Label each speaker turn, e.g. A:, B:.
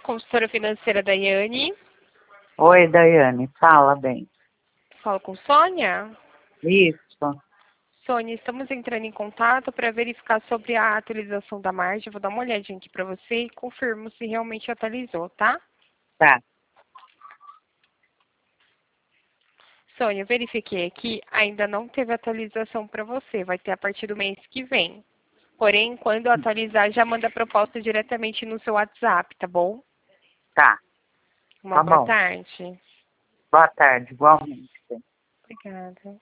A: consultora financeira Daiane.
B: Oi, Daiane, fala bem.
A: Falo com Sônia.
B: Isso,
A: Sônia, estamos entrando em contato para verificar sobre a atualização da margem. Vou dar uma olhadinha aqui para você e confirmo se realmente atualizou, tá?
B: tá.
A: Sônia, eu verifiquei aqui, ainda não teve atualização para você. Vai ter a partir do mês que vem. Porém, quando atualizar, já manda a proposta diretamente no seu WhatsApp, tá bom?
B: Tá,
A: Uma
B: tá
A: boa
B: bom.
A: tarde.
B: Boa tarde, igualmente.
A: Obrigada.